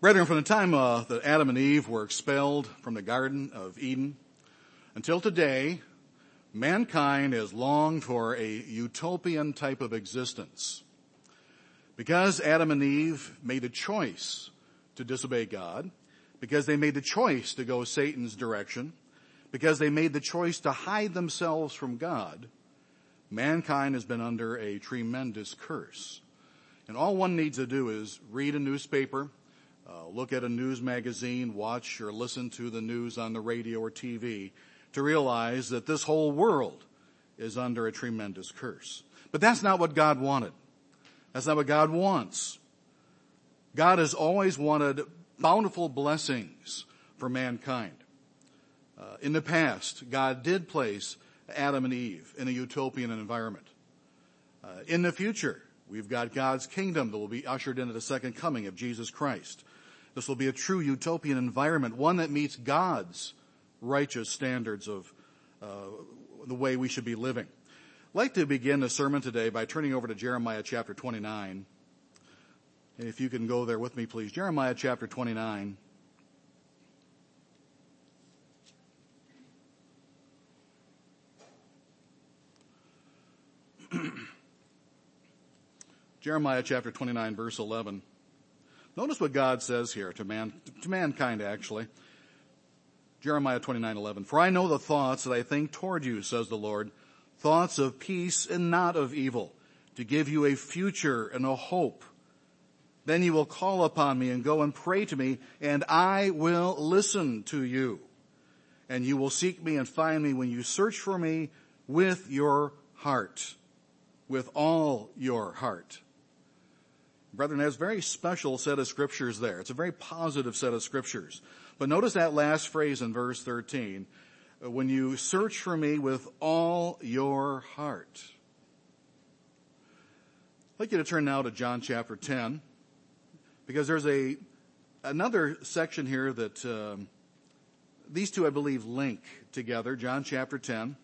Brethren, from the time that Adam and Eve were expelled from the Garden of Eden until today, mankind has longed for a utopian type of existence. Because Adam and Eve made a choice to disobey God, because they made the choice to go Satan's direction, because they made the choice to hide themselves from God, mankind has been under a tremendous curse. And all one needs to do is read a newspaper, look at a news magazine, watch or listen to the news on the radio or TV to realize that this whole world is under a tremendous curse. But that's not what God wanted. That's not what God wants. God has always wanted bountiful blessings for mankind. In the past, God did place Adam and Eve in a utopian environment. In the future, we've got God's kingdom that will be ushered into the second coming of Jesus Christ. This will be a true utopian environment, one that meets God's righteous standards of the way we should be living. I'd like to begin the sermon today by turning over to Jeremiah chapter 29. And if you can go there with me, please. Jeremiah chapter 29. Jeremiah chapter 29, verse 11. Notice what God says here to mankind actually. Jeremiah 29:11. For I know the thoughts that I think toward you, says the Lord, thoughts of peace and not of evil, to give you a future and a hope. Then you will call upon me and go and pray to me, and I will listen to you. And you will seek me and find me when you search for me with your heart, with all your heart. Brethren, there's a very special set of scriptures there. It's a very positive set of scriptures. But notice that last phrase in verse 13. When you search for me with all your heart. I'd like you to turn now to John chapter 10. Because there's another section here that these two, I believe, link together. John chapter 10.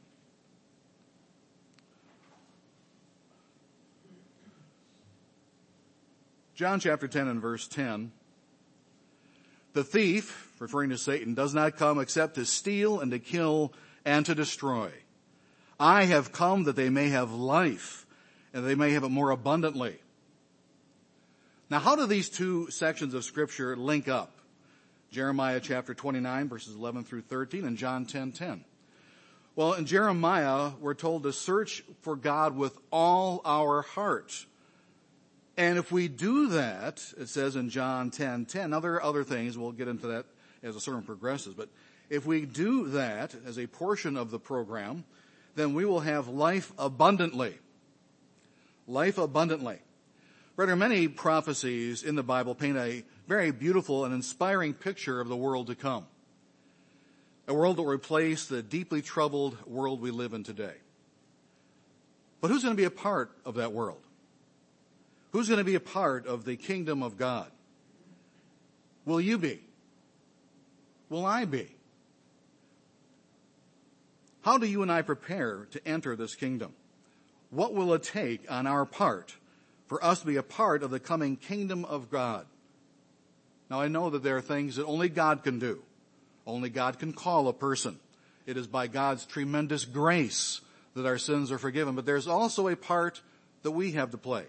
John chapter 10 and verse 10. The thief, referring to Satan, does not come except to steal and to kill and to destroy. I have come that they may have life and they may have it more abundantly. Now, how do these two sections of Scripture link up? Jeremiah chapter 29, verses 11 through 13, and John 10:10. Well, in Jeremiah, we're told to search for God with all our heart. And if we do that, it says in John 10:10, now there are other things, we'll get into that as the sermon progresses, but if we do that as a portion of the program, then we will have life abundantly. Life abundantly. Brethren, many prophecies in the Bible paint a very beautiful and inspiring picture of the world to come. A world that will replace the deeply troubled world we live in today. But who's going to be a part of that world? Who's going to be a part of the kingdom of God? Will you be? Will I be? How do you and I prepare to enter this kingdom? What will it take on our part for us to be a part of the coming kingdom of God? Now, I know that there are things that only God can do. Only God can call a person. It is by God's tremendous grace that our sins are forgiven. But there's also a part that we have to play.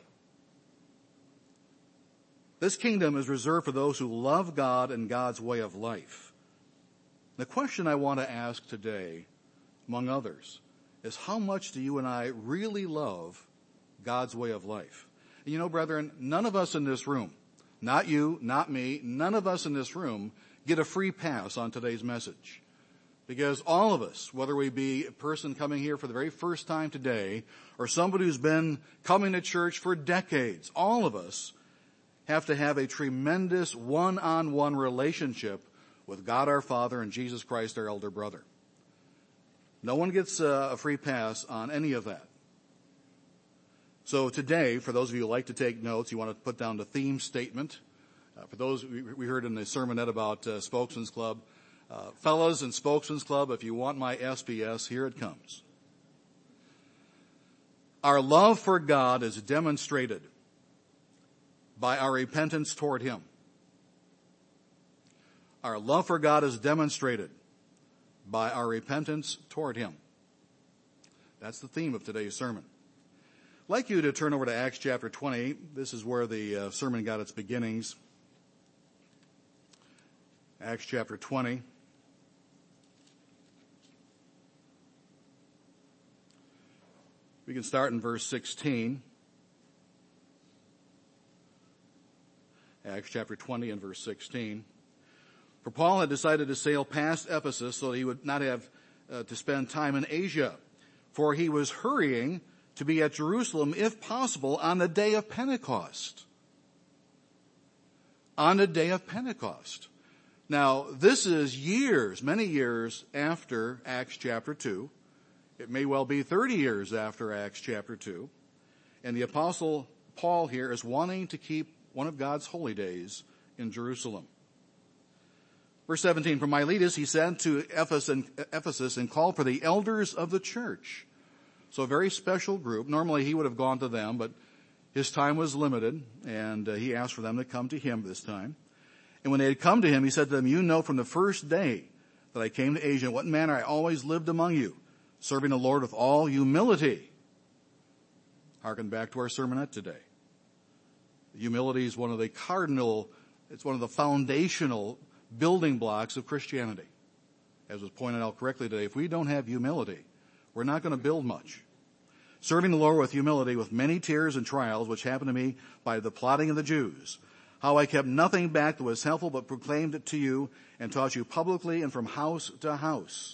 This kingdom is reserved for those who love God and God's way of life. The question I want to ask today, among others, is how much do you and I really love God's way of life? And you know, brethren, none of us in this room, not you, not me, none of us in this room get a free pass on today's message. Because all of us, whether we be a person coming here for the very first time today or somebody who's been coming to church for decades, all of us have to have a tremendous one-on-one relationship with God our Father and Jesus Christ our elder brother. No one gets a free pass on any of that. So today, for those of you who like to take notes, you want to put down the theme statement. For those we heard in the sermonette about Spokesman's Club, fellas in Spokesman's Club, if you want my SBS, here it comes. Our love for God is demonstrated by our repentance toward Him. Our love for God is demonstrated by our repentance toward him. That's the theme of today's sermon. I'd like you to turn over to Acts chapter 20. This is where the sermon got its beginnings. Acts chapter 20. We can start in verse 16. Acts chapter 20 and verse 16. For Paul had decided to sail past Ephesus so that he would not have to spend time in Asia, for he was hurrying to be at Jerusalem, if possible, on the day of Pentecost. On the day of Pentecost. Now, this is years, many years after Acts chapter 2. It may well be 30 years after Acts chapter 2. And the Apostle Paul here is wanting to keep one of God's holy days in Jerusalem. Verse 17, from Miletus he sent to Ephesus and called for the elders of the church. So a very special group. Normally he would have gone to them, but his time was limited, and he asked for them to come to him this time. And when they had come to him, he said to them, you know from the first day that I came to Asia, in what manner I always lived among you, serving the Lord with all humility. Harken back to our sermonette today. Humility is one of the foundational building blocks of Christianity. As was pointed out correctly today, if we don't have humility, we're not going to build much. Serving the Lord with humility, with many tears and trials, which happened to me by the plotting of the Jews. How I kept nothing back that was helpful, but proclaimed it to you and taught you publicly and from house to house.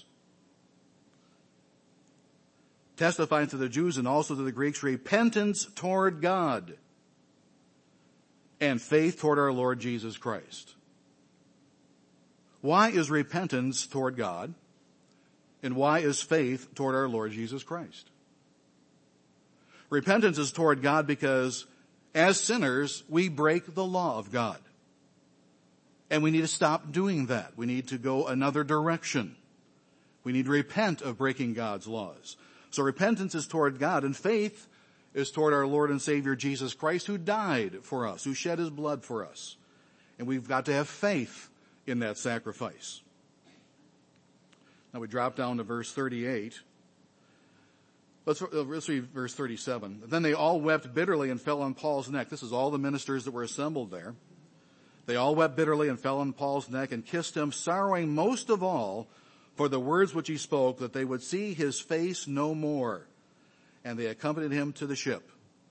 Testifying to the Jews and also to the Greeks, repentance toward God and faith toward our Lord Jesus Christ. Why is repentance toward God? And why is faith toward our Lord Jesus Christ? Repentance is toward God because as sinners, we break the law of God. And we need to stop doing that. We need to go another direction. We need to repent of breaking God's laws. So repentance is toward God, and faith is toward our Lord and Savior Jesus Christ, who died for us, who shed his blood for us. And we've got to have faith in that sacrifice. Now we drop down to verse 38. Let's read verse 37. Then they all wept bitterly and fell on Paul's neck. This is all the ministers that were assembled there. They all wept bitterly and fell on Paul's neck and kissed him, sorrowing most of all for the words which he spoke, that they would see his face no more. And they accompanied him to the ship.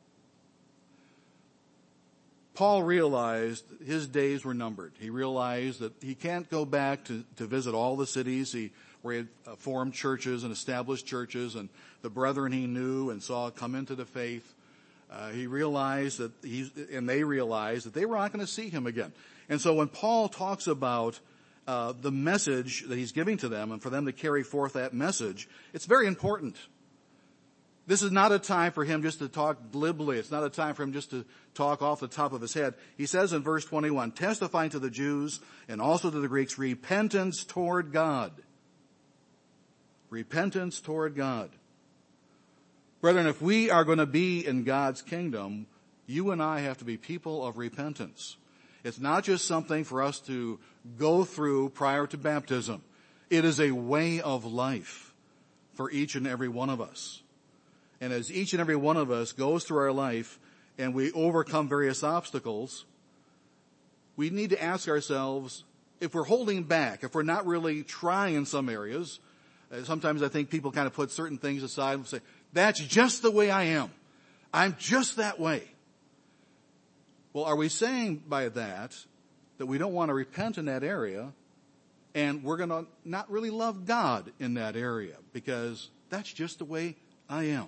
Paul realized his days were numbered. He realized that he can't go back to visit all the cities where he had formed churches and established churches, and the brethren he knew and saw come into the faith. He realized that they realized that they were not going to see him again. And so when Paul talks about the message that he's giving to them and for them to carry forth that message, it's very important. This is not a time for him just to talk glibly. It's not a time for him just to talk off the top of his head. He says in verse 21, testifying to the Jews and also to the Greeks, repentance toward God. Repentance toward God. Brethren, if we are going to be in God's kingdom, you and I have to be people of repentance. It's not just something for us to go through prior to baptism. It is a way of life for each and every one of us. And as each and every one of us goes through our life and we overcome various obstacles, we need to ask ourselves, if we're holding back, if we're not really trying in some areas, sometimes I think people kind of put certain things aside and say, that's just the way I am. I'm just that way. Well, are we saying by that we don't want to repent in that area and we're going to not really love God in that area because that's just the way I am?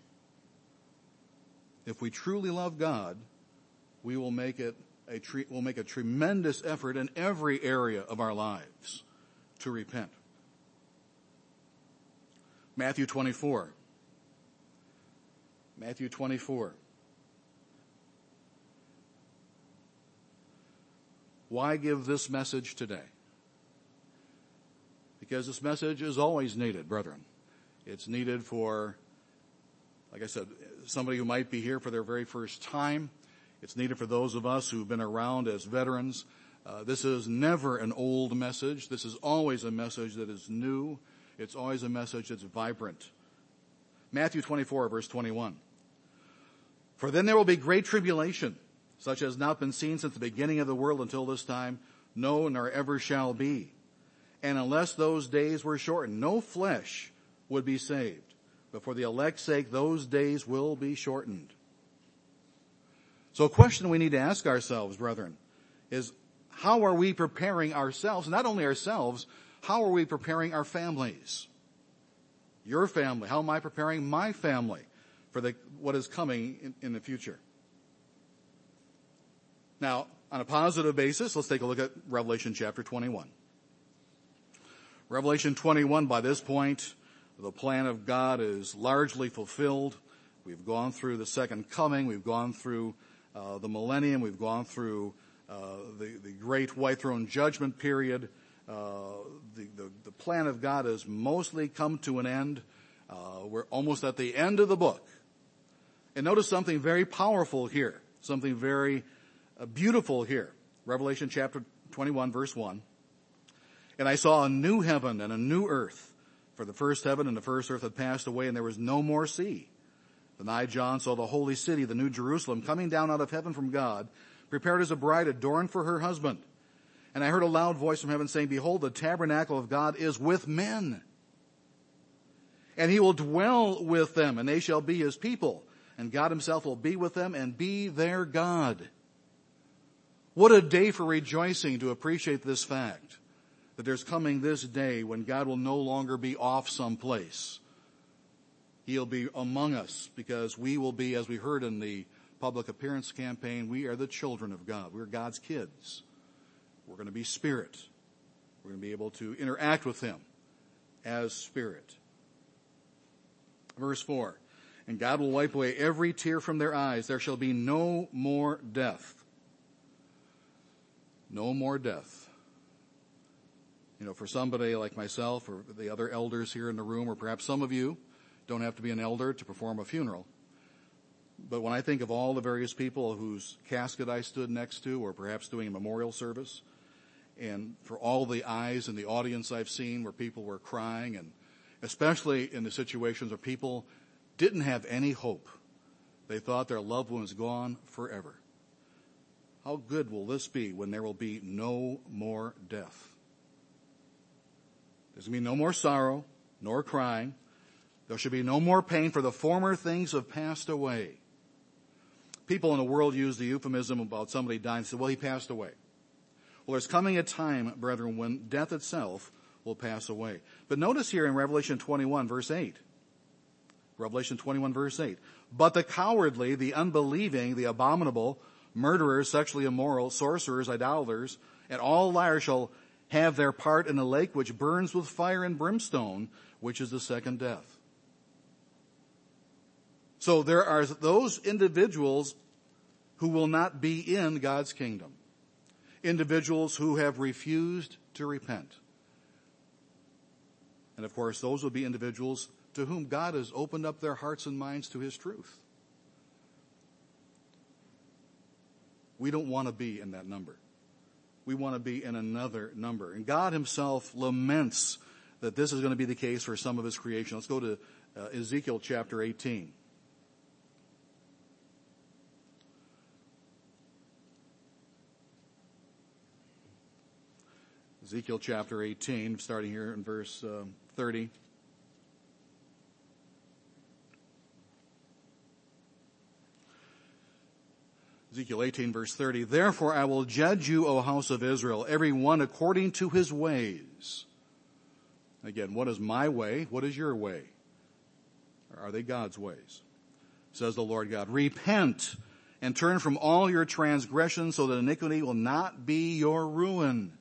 If we truly love God, we will make a tremendous effort in every area of our lives to repent. Matthew 24. Matthew 24. Why give this message today? Because this message is always needed, brethren. It's needed for, like I said, somebody who might be here for their very first time. It's needed for those of us who've been around as veterans. This is never an old message. This is always a message that is new. It's always a message that's vibrant. Matthew 24, verse 21. For then there will be great tribulation, such as not been seen since the beginning of the world until this time, no, nor ever shall be. And unless those days were shortened, no flesh would be saved. But for the elect's sake, those days will be shortened. So a question we need to ask ourselves, brethren, is how are we preparing ourselves, not only ourselves, how are we preparing our families? Your family, how am I preparing my family for what is coming in the future? Now, on a positive basis, let's take a look at Revelation chapter 21. Revelation 21, by this point, the plan of God is largely fulfilled. We've gone through the second coming. We've gone through the millennium. We've gone through the great white throne judgment period. The plan of God has mostly come to an end. We're almost at the end of the book. And notice something very powerful here, something very beautiful here. Revelation chapter 21, verse 1. And I saw a new heaven and a new earth, for the first heaven and the first earth had passed away, and there was no more sea. Then I, John, saw the holy city, the new Jerusalem, coming down out of heaven from God, prepared as a bride adorned for her husband. And I heard a loud voice from heaven saying, Behold, the tabernacle of God is with men. And he will dwell with them, and they shall be his people. And God himself will be with them and be their God. What a day for rejoicing to appreciate this fact, that there's coming this day when God will no longer be off someplace. He'll be among us, because we will be, as we heard in the public appearance campaign, we are the children of God. We're God's kids. We're going to be spirit. We're going to be able to interact with him as spirit. Verse 4, and God will wipe away every tear from their eyes. There shall be no more death. No more death. You know, for somebody like myself or the other elders here in the room, or perhaps some of you don't have to be an elder to perform a funeral. But when I think of all the various people whose casket I stood next to, or perhaps doing a memorial service, and for all the eyes in the audience I've seen where people were crying, and especially in the situations where people didn't have any hope. They thought their loved one was gone forever. How good will this be when there will be no more death? There's going to be no more sorrow, nor crying. There should be no more pain, for the former things have passed away. People in the world use the euphemism about somebody dying and say, well, he passed away. Well, there's coming a time, brethren, when death itself will pass away. But notice here in Revelation 21, verse 8. Revelation 21, verse 8. But the cowardly, the unbelieving, the abominable, murderers, sexually immoral, sorcerers, idolaters, and all liars shall have their part in the lake which burns with fire and brimstone, which is the second death. So there are those individuals who will not be in God's kingdom. Individuals who have refused to repent. And of course, those will be individuals to whom God has opened up their hearts and minds to his truth. We don't want to be in that number. We want to be in another number. And God himself laments that this is going to be the case for some of his creation. Let's go to Ezekiel chapter 18. Ezekiel chapter 18, starting here in verse 30. Ezekiel 18, verse 30. Therefore I will judge you, O house of Israel, every one according to his ways. Again, what is my way? What is your way? Or are they God's ways? Says the Lord God. Repent and turn from all your transgressions, so that iniquity will not be your ruin.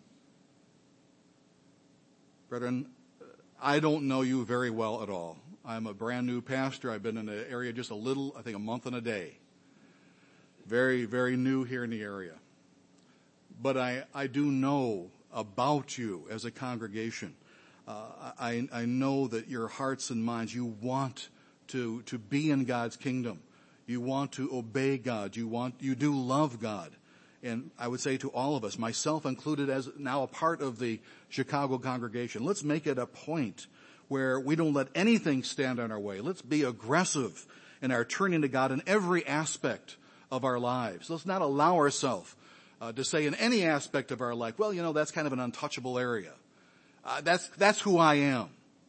Brethren, I don't know you very well at all. I'm a brand new pastor. I've been in the area just a little, I think a month and a day. Very, very new here in the area. But I do know about you as a congregation. I know that your hearts and minds, you want to be in God's kingdom. You want to obey God. You do love God. and I would say to all of us, myself included as now a part of the Chicago congregation, let's make it a point where we don't let anything stand in our way. Let's be aggressive in our turning to God in every aspect of our lives. Let's not allow ourselves to say in any aspect of our life, well, that's kind of an untouchable area. That's who I am.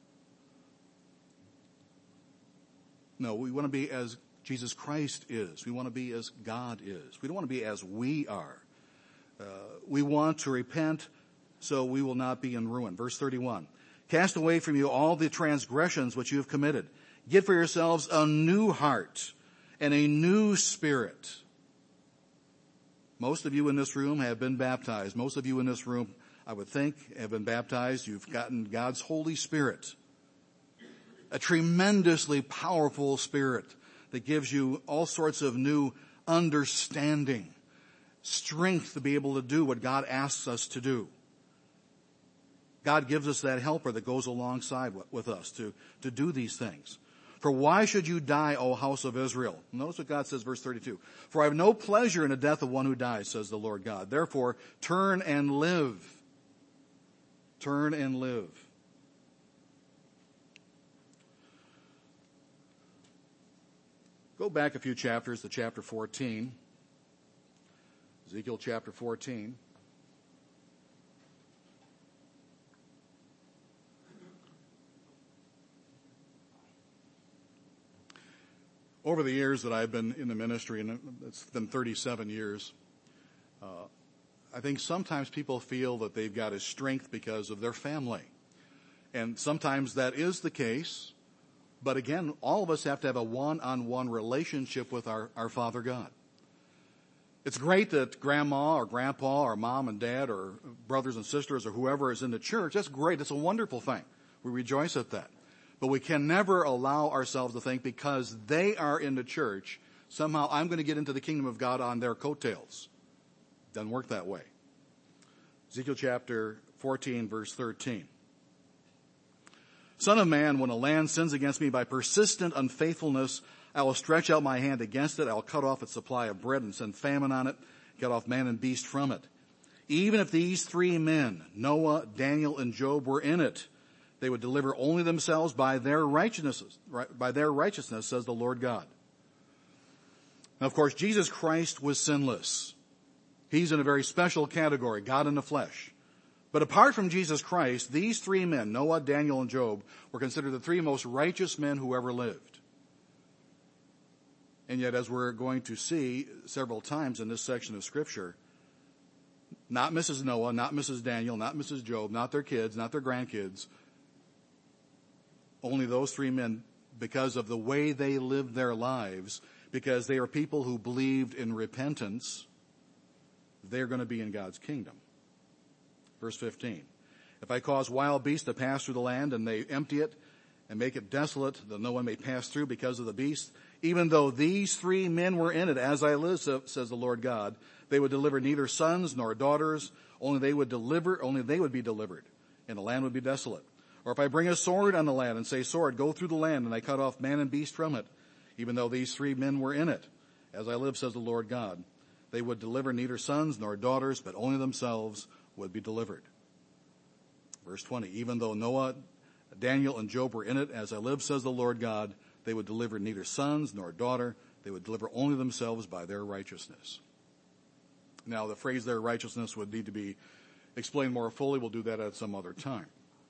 No, we want to be as Jesus Christ is. We want to be as God is. We don't want to be as we are. We want to repent so we will not be in ruin. Verse 31. Cast away from you all the transgressions which you have committed. Get for yourselves a new heart and a new spirit. Most of you in this room have been baptized. Most of you in this room, I would think, have been baptized. You've gotten God's Holy Spirit. A tremendously powerful Spirit that gives you all sorts of new understanding, strength to be able to do what God asks us to do. God gives us that helper that goes alongside with us to do these things. For why should you die, O house of Israel? Notice what God says, verse 32. For I have no pleasure in the death of one who dies, says the Lord God. Therefore, turn and live. Turn and live. Go back a few chapters to chapter 14. Ezekiel chapter 14. Over the years that I've been in the ministry, and it's been 37 years, I think sometimes people feel that they've got a strength because of their family. And sometimes that is the case. But again, all of us have to have a one-on-one relationship with our Father God. It's great that grandma or grandpa or mom and dad or brothers and sisters or whoever is in the church. That's great. It's a wonderful thing. We rejoice at that. But we can never allow ourselves to think because they are in the church, somehow I'm going to get into the kingdom of God on their coattails. Doesn't work that way. Ezekiel chapter 14, verse 13. Son of man, when a land sins against me by persistent unfaithfulness, I will stretch out my hand against it. I will cut off its supply of bread and send famine on it, cut off man and beast from it. Even if these three men, Noah, Daniel, and Job, were in it, they would deliver only themselves by their righteousness, says the Lord God. Now, of course, Jesus Christ was sinless. He's in a very special category, God in the flesh. But apart from Jesus Christ, these three men, Noah, Daniel, and Job, were considered the three most righteous men who ever lived. And yet, as we're going to see several times in this section of Scripture, not Mrs. Noah, not Mrs. Daniel, not Mrs. Job, not their kids, not their grandkids, only those three men, because of the way they lived their lives, because they are people who believed in repentance, they're going to be in God's kingdom. Verse 15, if I cause wild beasts to pass through the land and they empty it and make it desolate, that no one may pass through because of the beast, even though these three men were in it, as I live, says the Lord God, they would deliver neither sons nor daughters, only they would be delivered, and the land would be desolate. Or if I bring a sword on the land and say, sword, go through the land, and I cut off man and beast from it, even though these three men were in it, as I live, says the Lord God, they would deliver neither sons nor daughters, but only themselves would be delivered. Verse 20, even though Noah, Daniel, and Job were in it, as I live, says the Lord God, they would deliver neither sons nor daughter. They would deliver only themselves by their righteousness. Now, the phrase their righteousness would need to be explained more fully. We'll do that at some other time.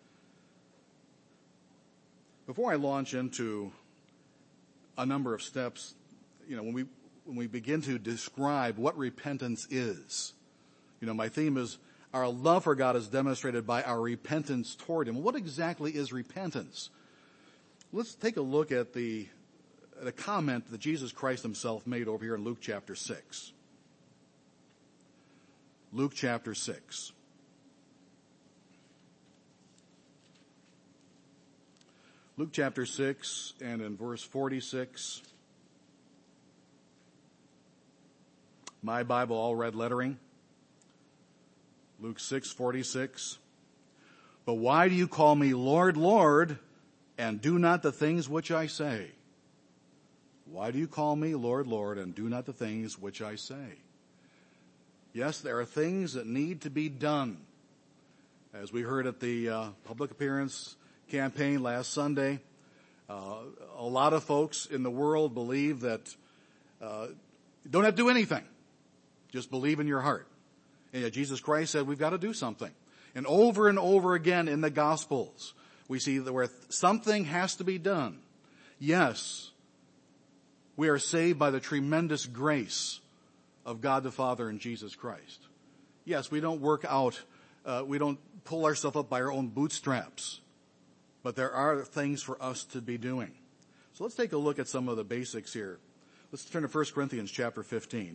Before I launch into a number of steps, when we begin to describe what repentance is, my theme is our love for God is demonstrated by our repentance toward Him. What exactly is repentance? Let's take a look at the comment that Jesus Christ Himself made over here in Luke chapter 6. Luke chapter 6. Luke chapter 6 and in verse 46. My Bible, all red lettering. Luke 6:46. But why do you call me Lord, Lord, and do not the things which I say? Why do you call me Lord, Lord, and do not the things which I say? Yes, there are things that need to be done. As we heard at the public appearance campaign last Sunday, a lot of folks in the world believe that you don't have to do anything. Just believe in your heart. And yet Jesus Christ said we've got to do something. And over again in the Gospels, we see that where something has to be done. Yes, we are saved by the tremendous grace of God the Father and Jesus Christ. Yes, we don't work out, we don't pull ourselves up by our own bootstraps. But there are things for us to be doing. So let's take a look at some of the basics here. Let's turn to 1 Corinthians chapter 15.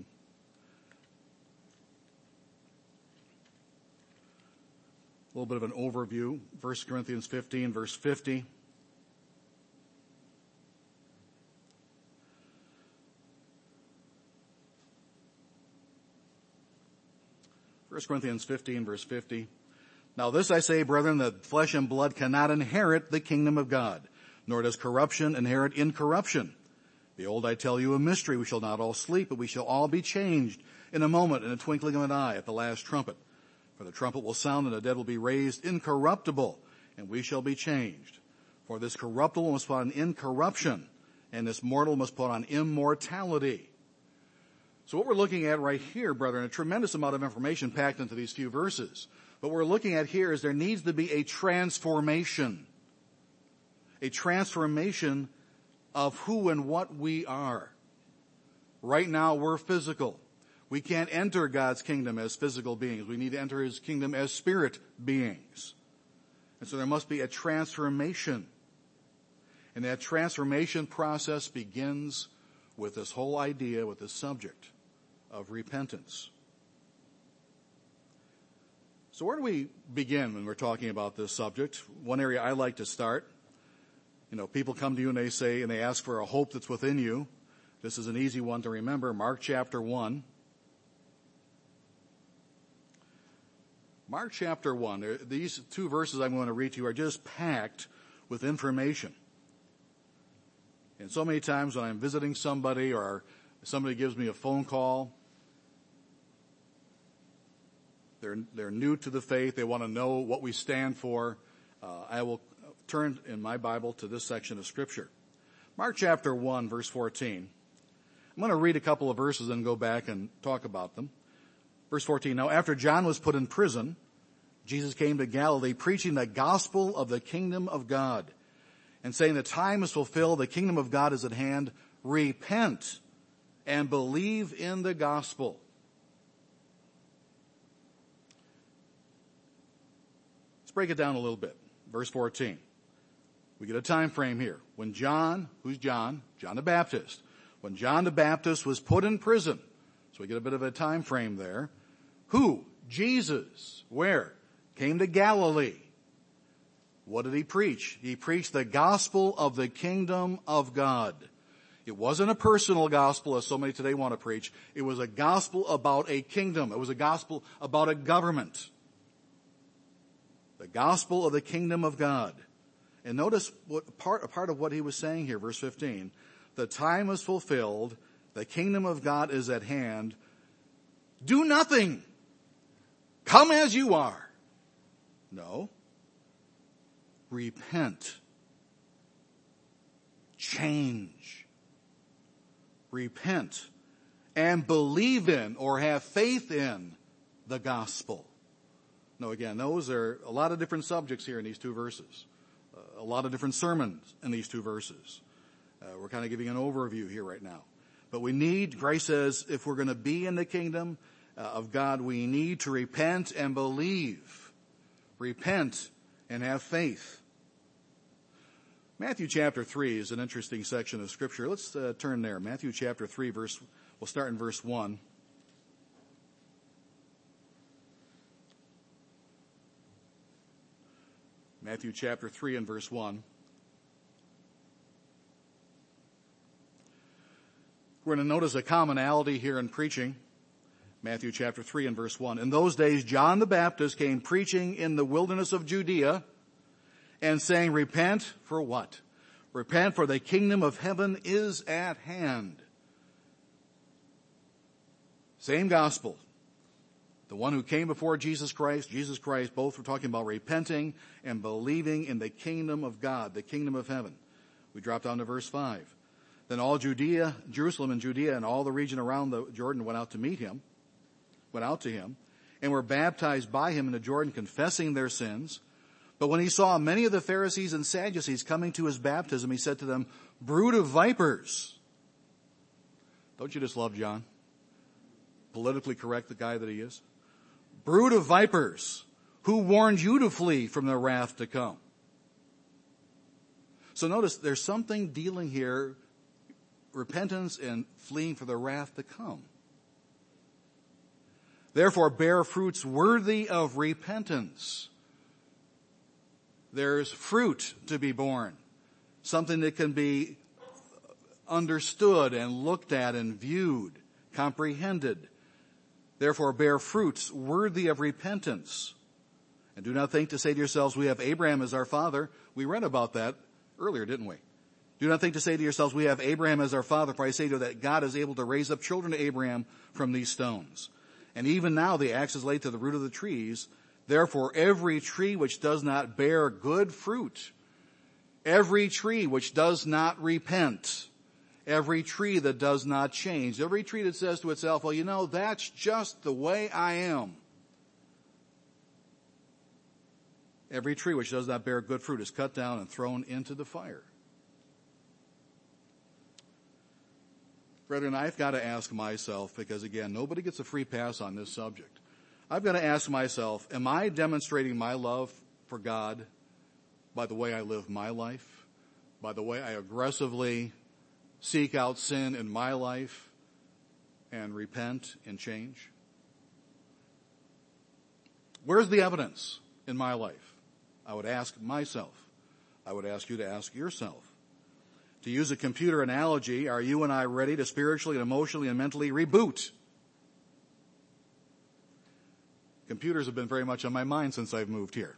A little bit of an overview. 1 Corinthians 15, verse 50. First Corinthians 15, verse 50. Now this I say, brethren, that flesh and blood cannot inherit the kingdom of God, nor does corruption inherit incorruption. Behold, I tell you a mystery. We shall not all sleep, but we shall all be changed in a moment, in a twinkling of an eye, at the last trumpet. For the trumpet will sound, and the dead will be raised incorruptible, and we shall be changed. For this corruptible must put on incorruption, and this mortal must put on immortality. So what we're looking at right here, brethren, a tremendous amount of information packed into these few verses. What we're looking at here is there needs to be a transformation. A transformation of who and what we are. Right now we're physical. We can't enter God's kingdom as physical beings. We need to enter His kingdom as spirit beings. And so there must be a transformation. And that transformation process begins with this whole idea, with this subject of repentance. So where do we begin when we're talking about this subject? One area I like to start, people come to you and they ask for a hope that's within you. This is an easy one to remember. Mark chapter 1. Mark chapter 1. These two verses I'm going to read to you are just packed with information. And so many times when I'm visiting somebody or somebody gives me a phone call, they're new to the faith. They want to know what we stand for. I will turn in my Bible to this section of Scripture. Mark chapter 1, verse 14. I'm going to read a couple of verses and go back and talk about them. Verse 14. Now after John was put in prison, Jesus came to Galilee preaching the gospel of the kingdom of God and saying the time is fulfilled, the kingdom of God is at hand. Repent and believe in the gospel. Break it down a little bit. Verse 14. We get a time frame here. When John, who's John? John the Baptist. When John the Baptist was put in prison. So we get a bit of a time frame there. Who? Jesus. Where? Came to Galilee. What did he preach? He preached the gospel of the kingdom of God. It wasn't a personal gospel as so many today want to preach. It was a gospel about a kingdom. It was a gospel about a government. The gospel of the kingdom of God. And notice a part of what he was saying here, verse 15. The time is fulfilled. The kingdom of God is at hand. Do nothing. Come as you are. No. Repent. Change. Repent. And believe in or have faith in the gospel. No, again, those are a lot of different subjects here in these two verses. A lot of different sermons in these two verses. We're kind of giving an overview here right now. But Christ says, if we're going to be in the kingdom of God, we need to repent and believe. Repent and have faith. Matthew chapter 3 is an interesting section of Scripture. Let's turn there. Matthew chapter 3, we'll start in verse 1. Matthew chapter 3 and verse 1. We're going to notice a commonality here in preaching. Matthew chapter 3 and verse 1. In those days, John the Baptist came preaching in the wilderness of Judea and saying, repent for what? Repent, for the kingdom of heaven is at hand. Same gospel. The one who came before Jesus Christ, both were talking about repenting and believing in the kingdom of God, the kingdom of heaven. We drop down to verse 5. Then all Jerusalem and Judea and all the region around the Jordan went out to him, and were baptized by him in the Jordan, confessing their sins. But when he saw many of the Pharisees and Sadducees coming to his baptism, he said to them, "Brood of vipers." Don't you just love John? Politically correct, the guy that he is. "Brood of vipers, who warned you to flee from the wrath to come?" So notice there's something dealing here, repentance and fleeing for the wrath to come. Therefore bear fruits worthy of repentance. There's fruit to be born, something that can be understood and looked at and viewed, comprehended. Therefore bear fruits worthy of repentance. And do not think to say to yourselves, we have Abraham as our father. We read about that earlier, didn't we? Do not think to say to yourselves, we have Abraham as our father, for I say to you that God is able to raise up children to Abraham from these stones. And even now the axe is laid to the root of the trees. Therefore every tree which does not bear good fruit, every tree which does not repent, every tree that does not change, every tree that says to itself, well, you know, that's just the way I am. Every tree which does not bear good fruit is cut down and thrown into the fire. Brethren, I've got to ask myself, because again, nobody gets a free pass on this subject. I've got to ask myself, am I demonstrating my love for God by the way I live my life? By the way I aggressively seek out sin in my life and repent and change? Where's the evidence in my life? I would ask myself. I would ask you to ask yourself. To use a computer analogy, are you and I ready to spiritually and emotionally and mentally reboot? Computers have been very much on my mind since I've moved here.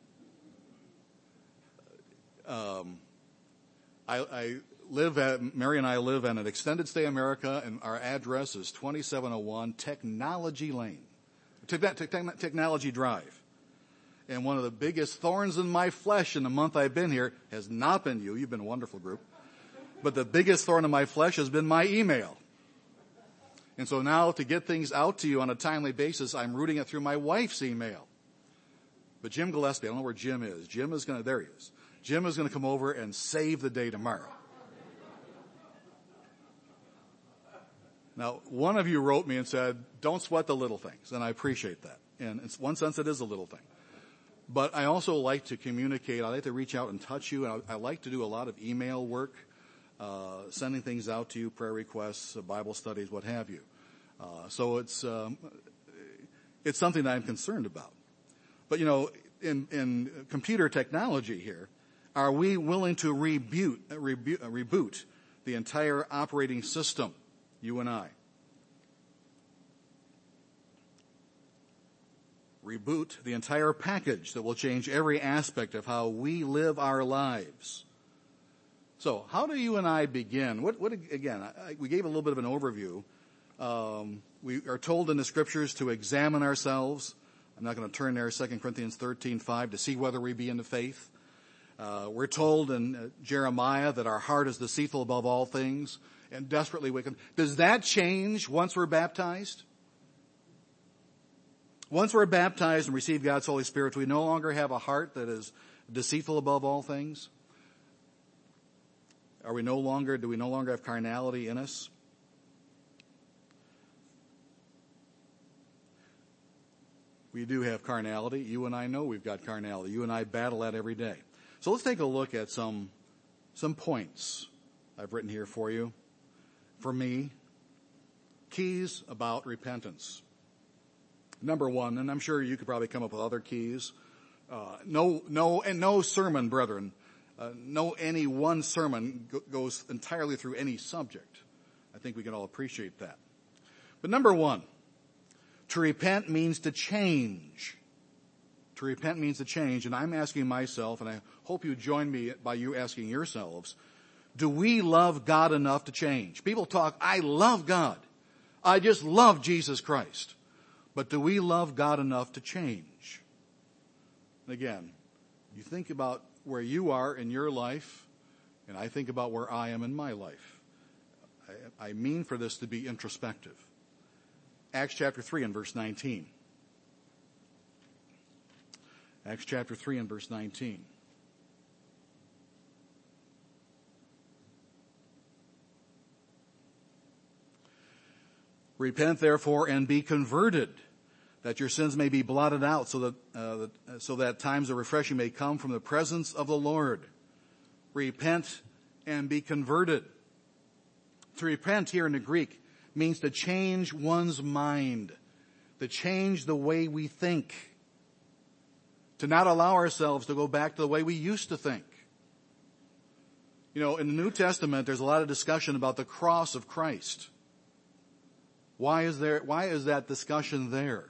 Mary and I live in an extended stay America, and our address is 2701 Technology Lane, Technology Drive. And one of the biggest thorns in my flesh in the month I've been here has not been you. You've been a wonderful group. But the biggest thorn in my flesh has been my email. And so now to get things out to you on a timely basis, I'm routing it through my wife's email. But Jim Gillespie, I don't know where Jim is. There he is. Jim is going to come over and save the day tomorrow. Now, one of you wrote me and said, don't sweat the little things, and I appreciate that. And in one sense, it is a little thing. But I also like to communicate. I like to reach out and touch you, and I like to do a lot of email work, sending things out to you, prayer requests, Bible studies, what have you. So it's something that I'm concerned about. But, you know, in computer technology here, are we willing to reboot the entire operating system, you and I? Reboot the entire package that will change every aspect of how we live our lives. So how do you and I begin? We gave a little bit of an overview. We are told in the scriptures to examine ourselves. I'm not going to turn there, 2 Corinthians 13:5, to see whether we be in the faith. We're told in Jeremiah that our heart is deceitful above all things and desperately wicked. Does that change once we're baptized? Once we're baptized and receive God's Holy Spirit, do we no longer have a heart that is deceitful above all things? Do we no longer have carnality in us? We do have carnality. You and I know we've got carnality. You and I battle that every day. So let's take a look at some points I've written here for you. For me, keys about repentance. Number one, and I'm sure you could probably come up with other keys. No sermon, brethren. Any one sermon goes entirely through any subject. I think we can all appreciate that. But number one, to repent means to change. To repent means to change. And I'm asking myself, and I hope you join me by you asking yourselves, do we love God enough to change? People talk, I love God. I just love Jesus Christ. But do we love God enough to change? And again, you think about where you are in your life, and I think about where I am in my life. I mean for this to be introspective. Acts chapter 3 and verse 19. Acts chapter 3 and verse 19. Repent therefore and be converted, that your sins may be blotted out, so that times of refreshing may come from the presence of the Lord. Repent and be converted. To repent here in the Greek means to change one's mind, to change the way we think, to not allow ourselves to go back to the way we used to think. You know, in the New Testament, there's a lot of discussion about the cross of Christ. Why is that discussion there?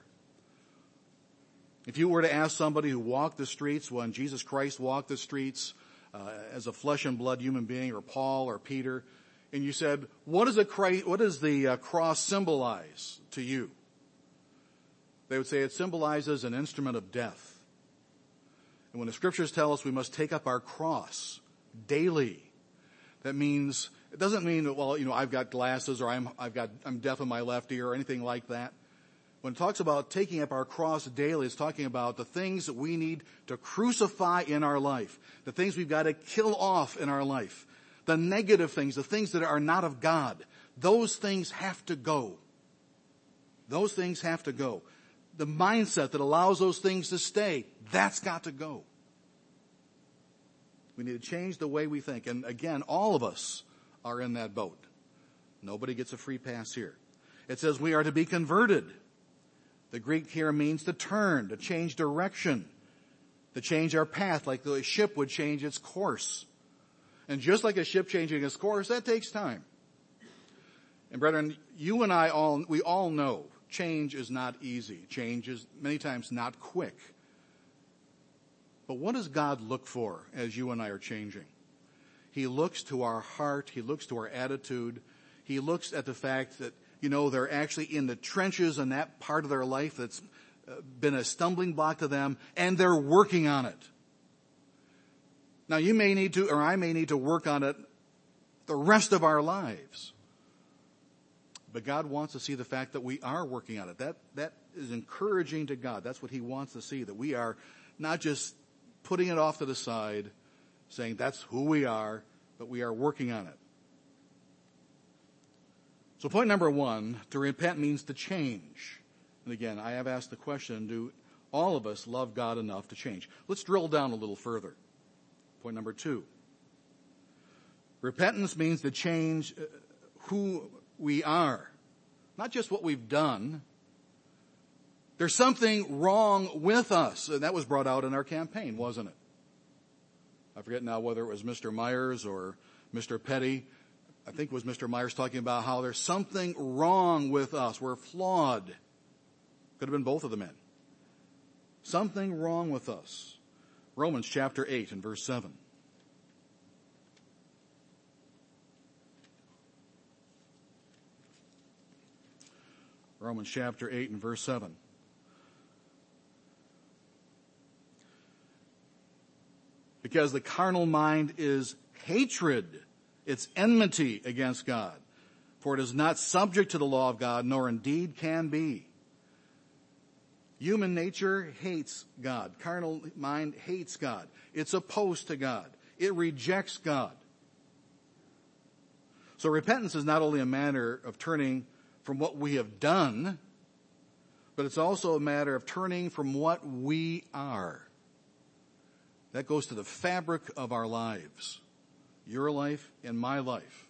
If you were to ask somebody who walked the streets when Jesus Christ walked the streets as a flesh and blood human being, or Paul or Peter, and you said, what does the cross symbolize to you? They would say it symbolizes an instrument of death. And when the scriptures tell us we must take up our cross daily, that means, it doesn't mean that, well, you know, I've got glasses or I'm deaf in my left ear or anything like that. When it talks about taking up our cross daily, it's talking about the things that we need to crucify in our life, the things we've got to kill off in our life, the negative things, the things that are not of God. Those things have to go. Those things have to go. The mindset that allows those things to stay, that's got to go. We need to change the way we think. And again, all of us are in that boat. Nobody gets a free pass here. It says we are to be converted. The Greek here means to turn, to change direction, to change our path, like the ship would change its course. And just like a ship changing its course, that takes time. And brethren, you and we all know change is not easy. Change is many times not quick. But what does God look for as you and I are changing? He looks to our heart. He looks to our attitude. He looks at the fact that, you know, they're actually in the trenches in that part of their life that's been a stumbling block to them, and they're working on it. Now, you may need to, or I may need to work on it the rest of our lives. But God wants to see the fact that we are working on it. That is encouraging to God. That's what He wants to see, that we are not just putting it off to the side, saying that's who we are, but we are working on it. So point number 1, to repent means to change. And again, I have asked the question, do all of us love God enough to change? Let's drill down a little further. Point number 2. Repentance means to change who we are, not just what we've done. There's something wrong with us, and that was brought out in our campaign, wasn't it? I forget now whether it was Mr. Myers or Mr. Petty. I think it was Mr. Myers talking about how there's something wrong with us. We're flawed. Could have been both of the men. Something wrong with us. Romans chapter 8 and verse 7. Romans chapter 8 and verse 7. Because the carnal mind is hatred. It's enmity against God. For it is not subject to the law of God, nor indeed can be. Human nature hates God. Carnal mind hates God. It's opposed to God. It rejects God. So repentance is not only a matter of turning from what we have done, but it's also a matter of turning from what we are. That goes to the fabric of our lives. Your life and my life.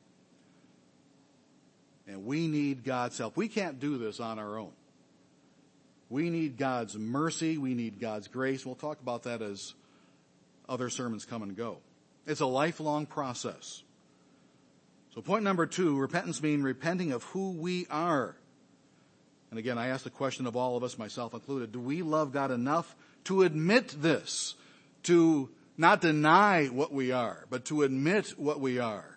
And we need God's help. We can't do this on our own. We need God's mercy. We need God's grace. We'll talk about that as other sermons come and go. It's a lifelong process. So point number 2, repentance means repenting of who we are. And again, I ask the question of all of us, myself included, do we love God enough to admit this? To not deny what we are, but to admit what we are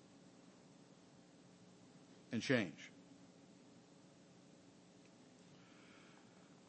and change.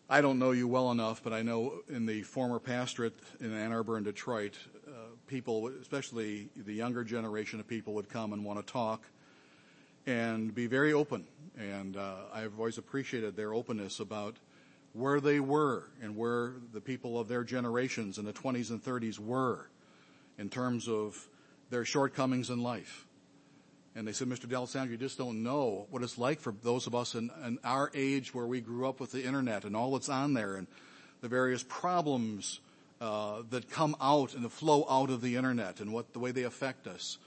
I don't know you well enough, but I know in the former pastorate in Ann Arbor and Detroit, people, especially the younger generation of people, would come and want to talk and be very open. And I've always appreciated their openness about where they were and where the people of their generations in the 20s and 30s were in terms of their shortcomings in life. And they said, Mr. D'Alessandro, you just don't know what it's like for those of us in our age where we grew up with the internet and all that's on there and the various problems that come out and flow out of the internet and the way they affect us.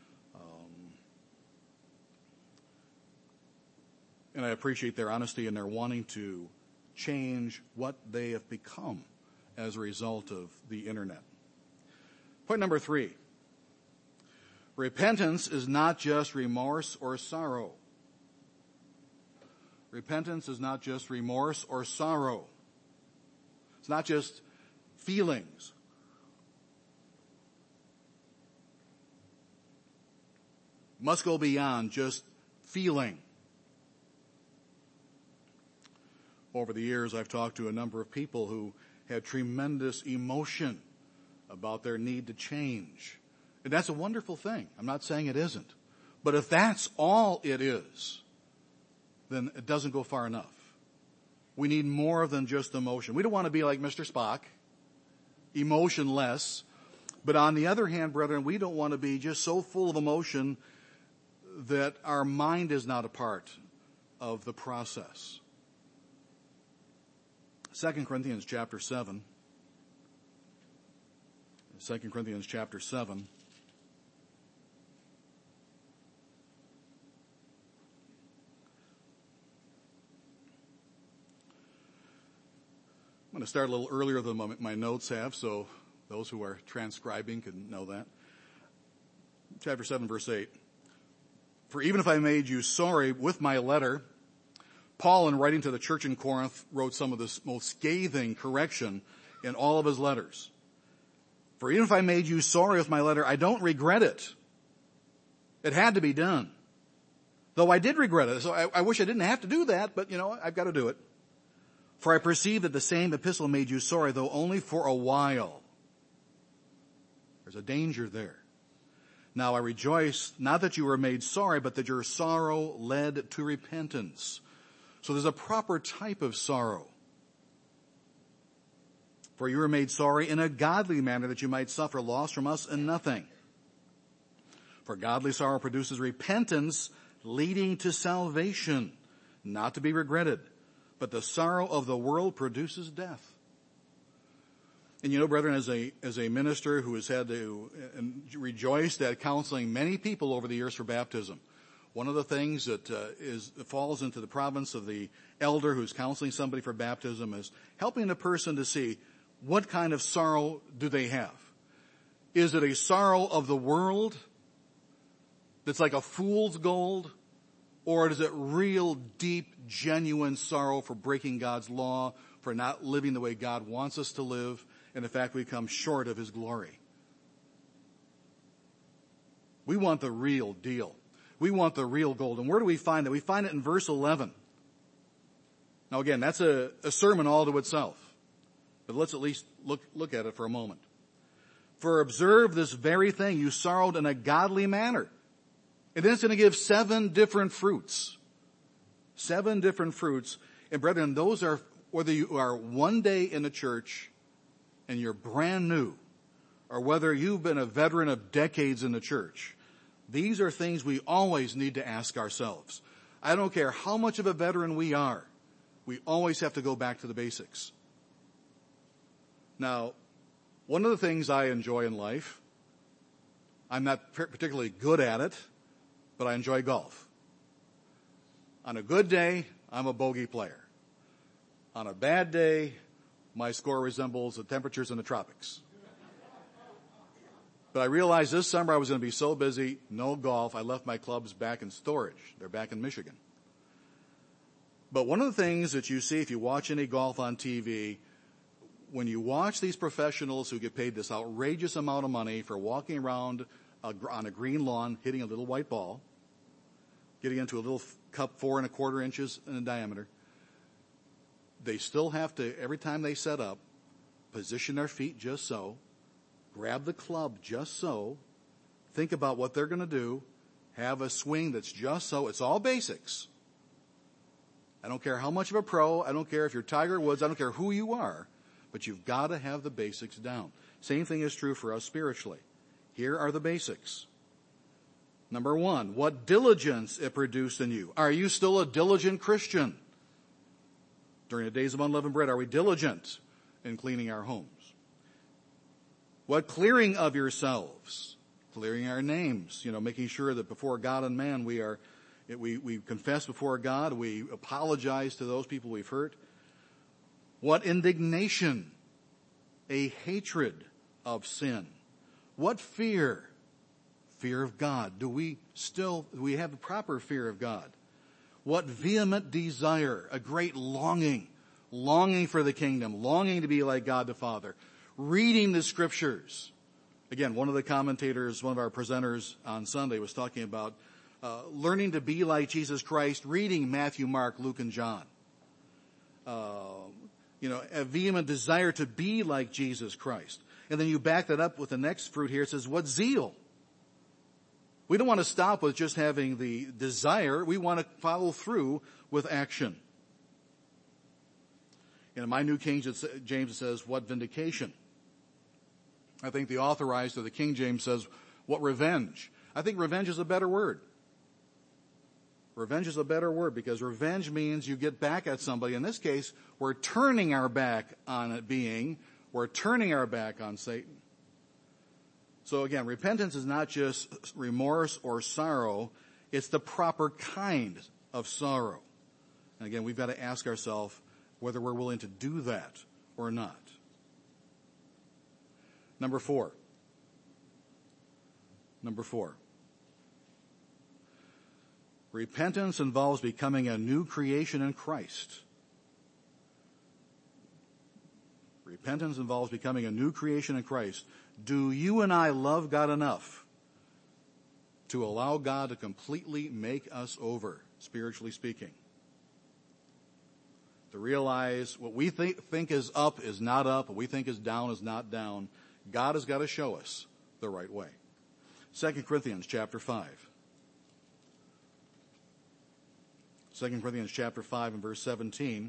And I appreciate their honesty and their wanting to change what they have become as a result of the internet. Point number 3. Repentance is not just remorse or sorrow. Repentance is not just remorse or sorrow. It's not just feelings. Must go beyond just feeling. Over the years, I've talked to a number of people who had tremendous emotion about their need to change. And that's a wonderful thing. I'm not saying it isn't. But if that's all it is, then it doesn't go far enough. We need more than just emotion. We don't want to be like Mr. Spock, emotionless. But on the other hand, brethren, we don't want to be just so full of emotion that our mind is not a part of the process. 2 Corinthians chapter 7. 2 Corinthians chapter 7. I'm going to start a little earlier than my notes have, so those who are transcribing can know that. Chapter 7, verse 8. For even if I made you sorry with my letter, Paul, in writing to the church in Corinth, wrote some of the most scathing correction in all of his letters. For even if I made you sorry with my letter, I don't regret it. It had to be done. Though I did regret it. So I wish I didn't have to do that, but I've got to do it. For I perceive that the same epistle made you sorry, though only for a while. There's a danger there. Now I rejoice, not that you were made sorry, but that your sorrow led to repentance. So there's a proper type of sorrow. For you were made sorry in a godly manner, that you might suffer loss from us and nothing. For godly sorrow produces repentance, leading to salvation, not to be regretted. But the sorrow of the world produces death. And brethren, as a minister who has had to rejoice at counseling many people over the years for baptism, one of the things that falls into the province of the elder who's counseling somebody for baptism is helping the person to see what kind of sorrow do they have. Is it a sorrow of the world that's like a fool's gold? Or is it real, deep, genuine sorrow for breaking God's law, for not living the way God wants us to live, and the fact we come short of His glory? We want the real deal. We want the real gold. And where do we find that? We find it in verse 11. Now again, that's a sermon all to itself. But let's at least look at it for a moment. For observe this very thing, you sorrowed in a godly manner. And then it's going to give 7 different fruits. 7 different fruits. And brethren, those are, whether you are one day in the church and you're brand new, or whether you've been a veteran of decades in the church, these are things we always need to ask ourselves. I don't care how much of a veteran we are, we always have to go back to the basics. Now, one of the things I enjoy in life, I'm not particularly good at it, but I enjoy golf. On a good day, I'm a bogey player. On a bad day, my score resembles the temperatures in the tropics. But I realized this summer I was going to be so busy, no golf, I left my clubs back in storage. They're back in Michigan. But one of the things that you see if you watch any golf on TV, when you watch these professionals who get paid this outrageous amount of money for walking around on a green lawn, hitting a little white ball, getting into a little cup 4 1/4 inches in diameter, they still have to, every time they set up, position their feet just so, grab the club just so, think about what they're going to do, have a swing that's just so. It's all basics. I don't care how much of a pro, I don't care if you're Tiger Woods, I don't care who you are, but you've got to have the basics down. Same thing is true for us spiritually. Here are the basics. Number 1, what diligence it produced in you. Are you still a diligent Christian? During the days of unleavened bread, are we diligent in cleaning our homes? What clearing of yourselves? Clearing our names, making sure that before God and man we confess before God, we apologize to those people we've hurt. What indignation? A hatred of sin. What fear? Fear of God. Do we have the proper fear of God? What vehement desire? A great longing for the kingdom, longing to be like God the Father. Reading the scriptures. Again, one of the commentators, one of our presenters on Sunday was talking about learning to be like Jesus Christ, reading Matthew, Mark, Luke, and John. A vehement desire to be like Jesus Christ. And then you back that up with the next fruit here. It says, what zeal? We don't want to stop with just having the desire. We want to follow through with action. In my New King James it says, what vindication? I think the Authorized of the King James says, what revenge? I think revenge is a better word. Revenge is a better word because revenge means you get back at somebody. In this case, we're turning our back on a being. We're turning our back on Satan. So again, repentance is not just remorse or sorrow. It's the proper kind of sorrow. And again, we've got to ask ourselves whether we're willing to do that or not. Number 4. Repentance involves becoming a new creation in Christ. Repentance involves becoming a new creation in Christ. Do you and I love God enough to allow God to completely make us over, spiritually speaking? To realize what we think is up is not up, what we think is down is not down. God has got to show us the right way. 2 Corinthians chapter 5. 2 Corinthians chapter 5 and verse 17.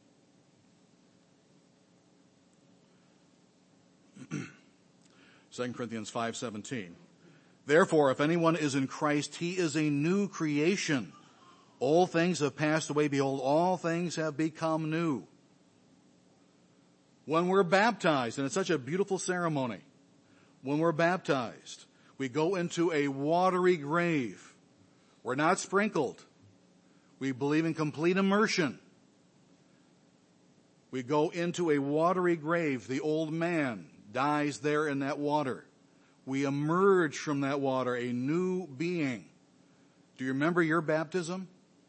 2 Corinthians 5:17. Therefore, if anyone is in Christ, he is a new creation. All things have passed away. Behold, all things have become new. When we're baptized, and it's such a beautiful ceremony, when we're baptized, we go into a watery grave. We're not sprinkled. We believe in complete immersion. We go into a watery grave. The old man dies there in that water. We emerge from that water a new being. Do you remember your baptism?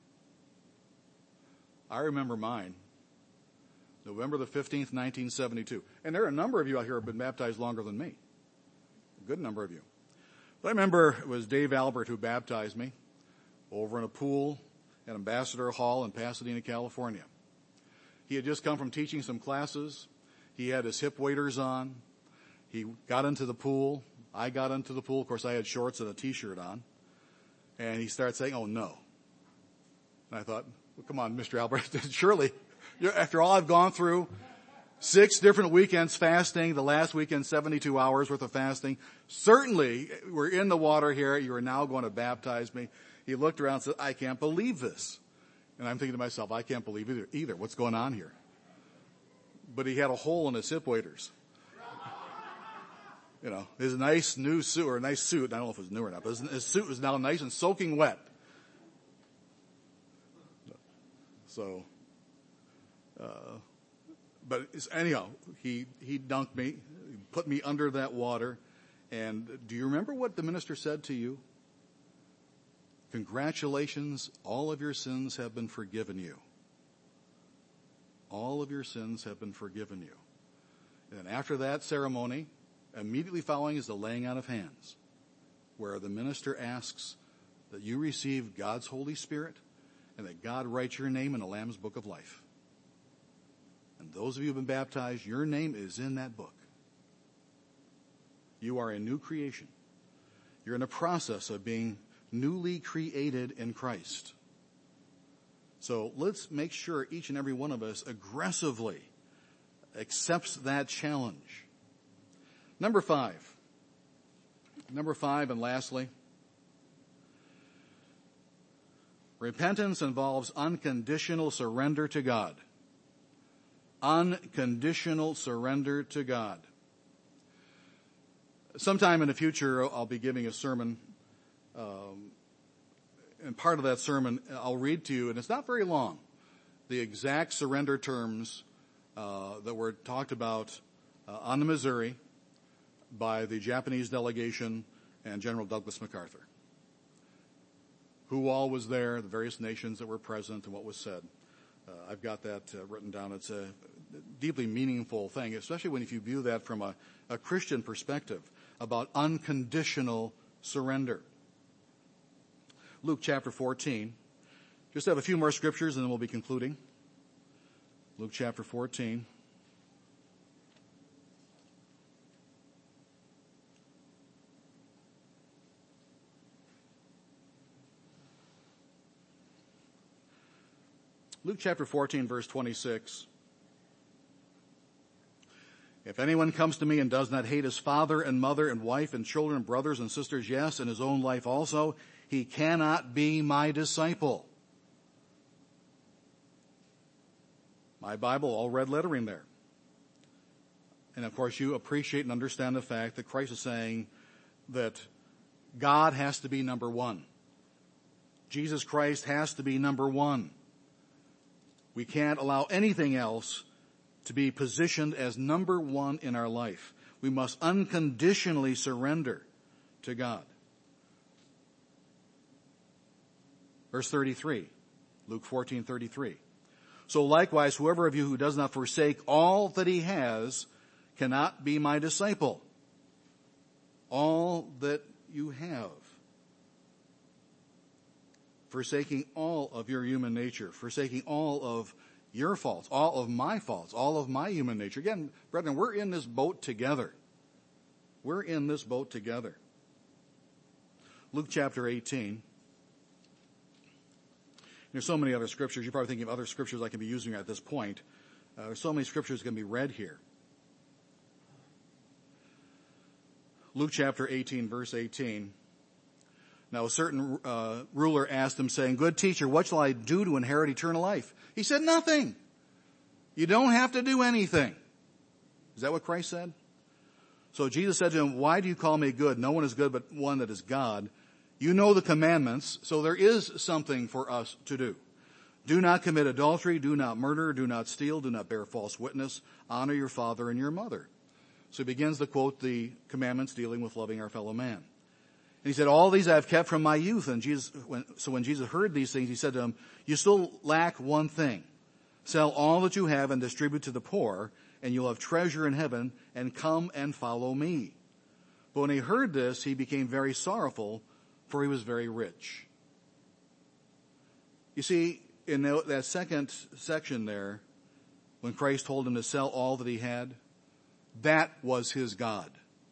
I remember mine. November the 15th, 1972. And there are a number of you out here who have been baptized longer than me. A good number of you. But I remember it was Dave Albert who baptized me over in a pool at Ambassador Hall in Pasadena, California. He had just come from teaching some classes. He had his hip waders on. He got into the pool. I got into the pool. Of course, I had shorts and a T-shirt on. And he started saying, "Oh, no." And I thought, well, come on, Mr. Albert, surely, after all I've gone through, 6 different weekends fasting, the last weekend 72 hours worth of fasting, certainly we're in the water here. You are now going to baptize me. He looked around and said, "I can't believe this." And I'm thinking to myself, I can't believe it either. What's going on here? But he had a hole in his hip waders. You know, his nice new suit, or a nice suit, I don't know if it was new or not, but his suit was now nice and soaking wet. So, but anyhow, he dunked me, put me under that water. And do you remember what the minister said to you? Congratulations, all of your sins have been forgiven you. All of your sins have been forgiven you. And after that ceremony, immediately following is the laying on of hands, where the minister asks that you receive God's Holy Spirit and that God writes your name in the Lamb's Book of Life. And those of you who have been baptized, your name is in that book. You are a new creation. You're in a process of being newly created in Christ. So let's make sure each and every one of us aggressively accepts that challenge. Number five and lastly, repentance involves unconditional surrender to God. Unconditional surrender to God. Sometime in the future, I'll be giving a sermon, and part of that sermon I'll read to you, and it's not very long, the exact surrender terms that were talked about on the Missouri by the Japanese delegation and General Douglas MacArthur. Who all was there, the various nations that were present, and what was said. I've got that written down. It's a deeply meaningful thing, especially if you view that from a Christian perspective about unconditional surrender. Luke chapter 14. Just have a few more scriptures and then we'll be concluding. Luke chapter 14. Luke chapter 14, verse 26. If anyone comes to me and does not hate his father and mother and wife and children and brothers and sisters, yes, and his own life also, he cannot be my disciple. My Bible, all red lettering there. And of course you appreciate and understand the fact that Christ is saying that God has to be number one. Jesus Christ has to be number one. We can't allow anything else to be positioned as number one in our life. We must unconditionally surrender to God. Verse 33, Luke 14:33. So likewise, whoever of you who does not forsake all that he has cannot be my disciple. All that you have. Forsaking all of your human nature, forsaking all of your faults, all of my faults, all of my human nature. Again, brethren, we're in this boat together. We're in this boat together. Luke chapter 18. There's so many other scriptures. You're probably thinking of other scriptures I can be using at this point. There's so many scriptures that can be read here. Luke chapter 18, verse 18. Now a certain ruler asked him, saying, Good teacher, what shall I do to inherit eternal life? He said, nothing. You don't have to do anything. Is that what Christ said? So Jesus said to him, Why do you call me good? No one is good but one that is God. You know the commandments, so there is something for us to do. Do not commit adultery, do not murder, do not steal, do not bear false witness, honor your father and your mother. So he begins to quote the commandments dealing with loving our fellow man. And he said, all these I have kept from my youth. And when Jesus heard these things, he said to him, you still lack one thing. Sell all that you have and distribute to the poor, and you'll have treasure in heaven, and come and follow me. But when he heard this, he became very sorrowful, for he was very rich. You see, in that second section there, when Christ told him to sell all that he had, that was his God.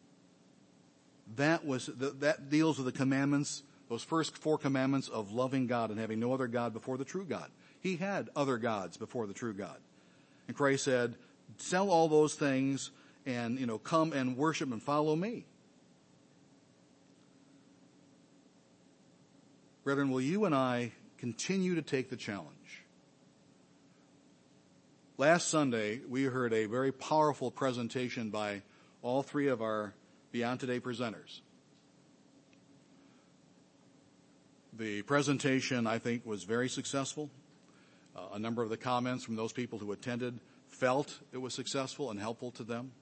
That deals with the commandments, those first 4 commandments of loving God and having no other God before the true God. He had other gods before the true God. And Christ said, sell all those things and, come and worship and follow me. Brethren, will you and I continue to take the challenge? Last Sunday, we heard a very powerful presentation by all 3 of our Beyond Today presenters. The presentation, I think, was very successful. A number of the comments from those people who attended felt it was successful and helpful to them.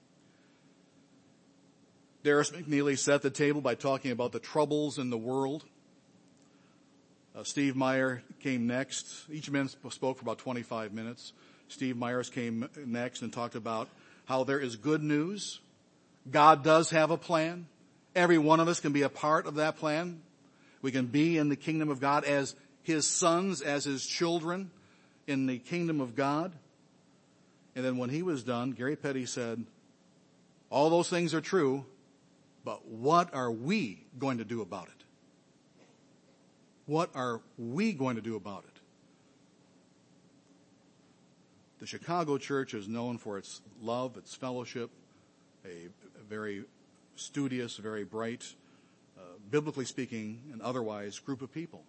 Darius McNeely set the table by talking about the troubles in the world. Steve Meyer came next. Each man spoke for about 25 minutes. Steve Myers came next and talked about how there is good news. God does have a plan. Every one of us can be a part of that plan. We can be in the kingdom of God as his sons, as his children in the kingdom of God. And then when he was done, Gary Petty said, all those things are true, but what are we going to do about it? What are we going to do about it? The Chicago church is known for its love, its fellowship, a very studious, very bright, biblically speaking and otherwise group of people.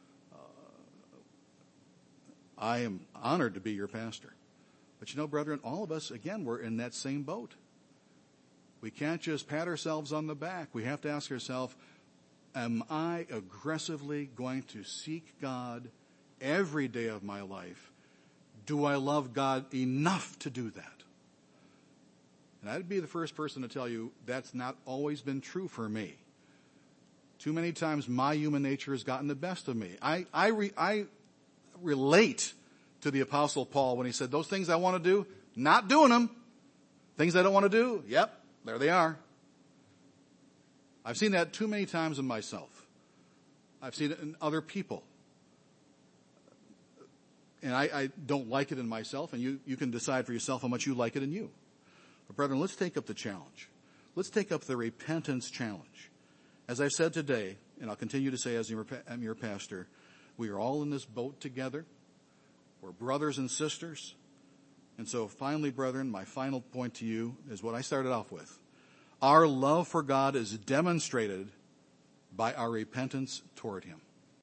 I am honored to be your pastor. But you know, brethren, all of us, again, we're in that same boat. We can't just pat ourselves on the back. We have to ask ourselves, am I aggressively going to seek God every day of my life? Do I love God enough to do that? And I'd be the first person to tell you that's not always been true for me. Too many times my human nature has gotten the best of me. I relate to the Apostle Paul when he said, those things I want to do, not doing them. Things I don't want to do, yep, there they are. I've seen that too many times in myself. I've seen it in other people. And I don't like it in myself, and you can decide for yourself how much you like it in you. But brethren, let's take up the challenge. Let's take up the repentance challenge. As I've said today, and I'll continue to say as I'm your pastor, we are all in this boat together. We're brothers and sisters. And so finally, brethren, my final point to you is what I started off with. Our love for God is demonstrated by our repentance toward Him.